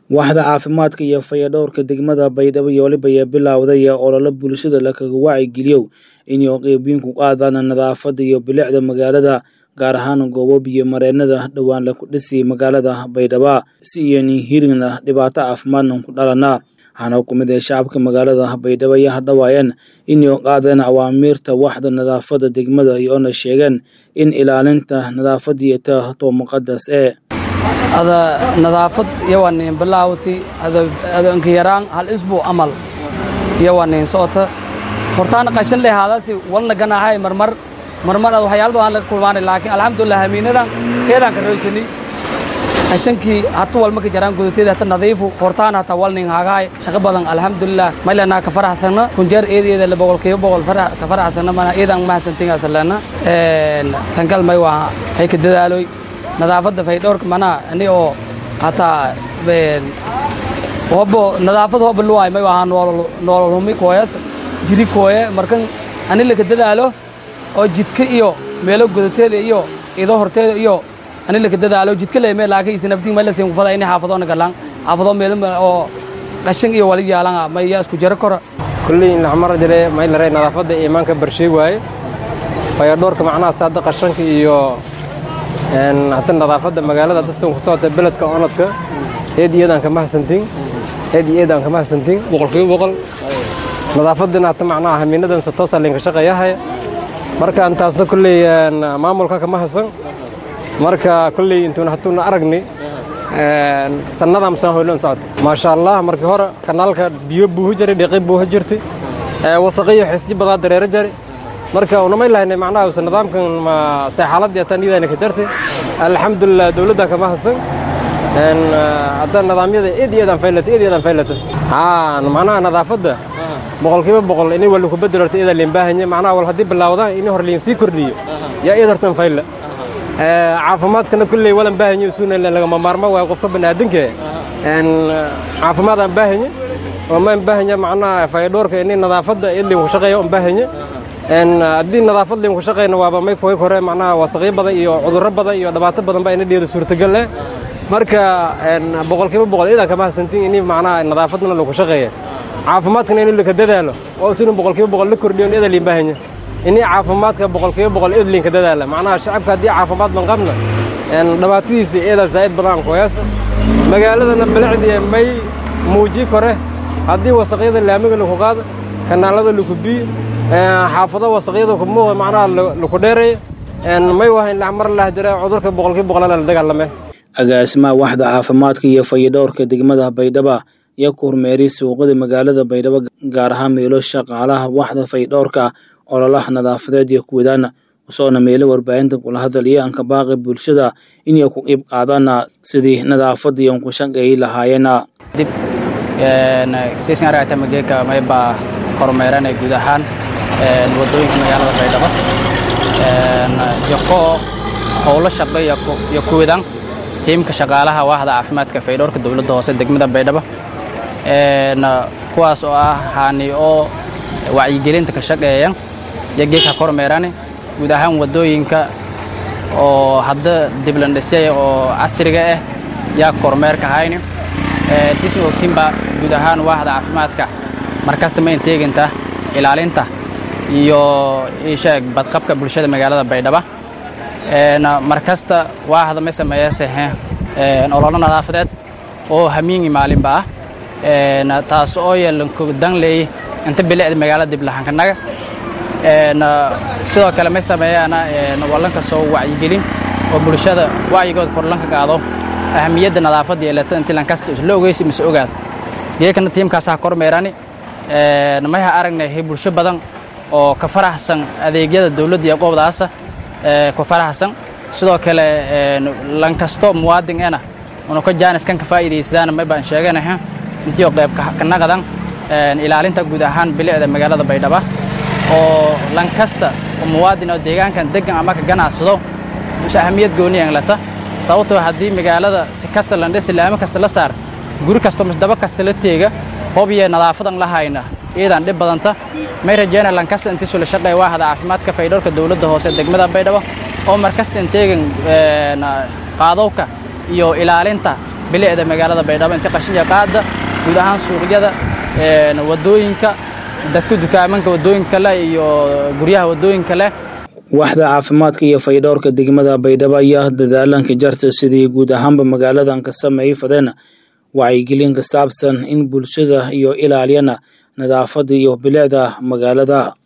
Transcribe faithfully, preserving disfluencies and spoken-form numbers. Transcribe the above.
Waaxda caafimaadka iyo fayadhowrka degmada Baydhabo iyo waliba ayaa bilowday olole bulshada lakaga wacyigeliyo inay qeybiin ku qaadaan nadaafadda iyo bilicda magaalada gaar ahaan goobo biyo mareennada dhawaan la ku dhisay magaalada Baydhabo si aanay helin dhibaato caafimaad ku dhalana waxaana ku mid ah shacabka magaalada Baydhabo ayaa hadhawaayeen inay qaadaan awaamiirta waaxda nadaafadda degmada iyo ona sheegeen in ilaalinta nadaafadda iyo tahay muqadas ee هذا نظافة يوانين بلاوتي هذا هذا انكيران هالأسبوع عمل يوانين صوته فرتان قشن له هذا سي ولنا جنا هاي مرمر مرمر هذا حيال بان لكلمان لكن الحمد لله همينا ده كذا كرويسني عشان كي هتوال ما كجران قدرتي ده تنظيف فرتان هتوالنين هاي شغبان الحمد لله ما لنا كفرح سنة كنجر إيه إيه اللي بقول كيو بقول فرح كفرح سنة ما إيه ده ما سنتين أصلنا تنقل ما يوها هيك دلالوي نظافة فيدورك منا إني أو حتى بين وهو نظافة هو باللواي ما يوهان نور نور همي كويس جري كويه مركن أنا اللي كده له أو جدك إيو ميلو قدرتي إيو إذا هرتي إيو أنا اللي كده له جدك له ميل لكن سنفتي ميل سيم فضا إني حافظونه كلام حافظه ميل أو عشان إيو ولي جالنا ما يجاز كجرا كرة كل العمر جري ما يلري نظافة إيمانك برشي واي فيدورك معنا صادق عشان إيو إن حتى نظافة مجالات تسون خصوصا بلد كأناتك هذه يدان كمه سنتين هذه يدان كمه سنتين بقول كيو بقول نظافة دنا حتى معناها همين دنا ستوصل لين كشقة ياهي مركا أنت أصلا كل معمول كمه سن مركا كل أنتوا حطونا أرجني سنة دام سهولون صاد ما شاء الله مركا هرا كنالك بيوب بوهجري دقيق بوهجرتي وسقيه حسدي بضاد درجري marka una ma ilaahna macnaha uu nidaamkan ma saxaladii tanidana ka dartay alxamdulillah dawladda kama hasan in hadda nidaamyada eedeedan faylata eedeedan faylata haa macnaha nadaafadda boqolkiiba boqol inay wali ku bedelartay eedan leen baahanyahay macnaha wal hadii bilawdaan in hor leen sii kordhiyo yaa eedartan fayla ee caafimaadkana kulli wala baahanyahay suuna laga maarmo waa qofka banaadinka in caafimaadaan baahanyahay oo ma baahanyahay macnaha faydoorka in nadaafadda eedin ku shaqeeyo baahanyahay إن الدين نظافة اللي مشقينا وابا ما يكوي كره معناها وصغير بدأ يو عذر بدأ يو دبعت بدأ بقى ندير سورة جلة مركا إن بقول كيف بقول إذا كمان سنتين إني معناها نظافتنا لو كشقية عافمات كنا اللي كده له وأصلا بقول كيف بقول لك كرديون إذا اللي باهني إني عافمات كبقول كيف بقول إذا اللي كده له معناها الشعب كدي عافمات من قبلنا إن دبعتيس إذا زايد بران كويس مجالنا بلعدي ماي موجي كره هدي وصغير اللي عمله له قاد كنا هذا اللي كبي حافظة وصغيرة كموه معناها لكوديري إن ما يوهن العمر الله جرى عذرك بقول كيف بقول لا لدق علمه. أجاسما واحدة عافماتك يا فيدورك دقمدها بيدبا يكور ميريس وقد مقالة بيدبا قارها ميلو شغالها واحدة فيدورك ولا الله نظافة يكودان وصونا ميلو وربعين تقول هذا ليه أنك باغي بالشدة إن يكون يبقى عدنا سدي نظافة يوم كشنك إلى هاينا. دب سيسنا رأيت مجيك ما يبقى كرميران يجودهان الودوين كنا يلا بيدبا يقو هولا شقي يقو يكودان تيم كشغالها واحدة عفمات كفيدور كدولة دوسة دقمة بيدبا كواس أو هاني أو وعيجرين تكشقيان يجيك كرميران يجودهان ودوين ك أو حد دبلندسية أو عصرية يا كرمير كهايني سيسو تيمبا يجودهان واحدة عفمات ك مركز تمين تيجي أنت ilaalinta iyo isheeg badqabka bulshada magaalada Baydhabo ee markasta waaxda ma sameeyay ee olole nadaafadeed oo hamiin maalinba ah ee taas oo yeelan ku dan leey inta bilicda magaalada dib lahan kanaga ee sidoo kale ma sameeyana ee walanka soo wacyigelin oo bulshada wacyigood korlanka qaado ahamiyada nadaafadda ee leeyahay inta lan kasta isla ogeysi mas ogaad deekan tiimkaas ah kormeerani ee namaha aragnay hay bulsho badan oo ka faraxsan adeegyada dawladda iyo qoobdaas ee ku faraxsan sidoo kale ee lan kasto muwaadin ana oo ka jaanis kan ka faa'iideysadaan ma baan sheeganahay intii qayb ka naqadan ee ilaalinta guud ahaan bilicda magaalada Baydhabo oo lan kasta oo muwaadin oo deegaankan degan ama ka ganacsado musaahimiyad gooni ah lata sababtoo hadii magaalada si kasta lan islaam kasta la saar guri kasta masdaba kasta la teega هوبية نظافة الله هاينا إذا دب بدنتا ما يرجعنا لانكست أنت سول الشرطة واحد عفمات كفيدور كدولة ده هوسة دقمة بيدوا أو مركز إنتاج قاضوكا يو إلى أنت bilicda magaalada Baydhabo inta qashinka qaada guud ahaan suuqyada ee wadooyinka dadku dukaamanka wadooyinka leh iyo guryaha wadooyinka leh waaxda caafimaadka iyo fayadhowrka degmada Baydhabo ayaa dadaalanka jarta sidii guud ahaanba magaaladan ka sameeyay fadena wacyigelin ka saabsan in bulshada iyo ilaaliyana nadaafadda iyo bilicda magaalada.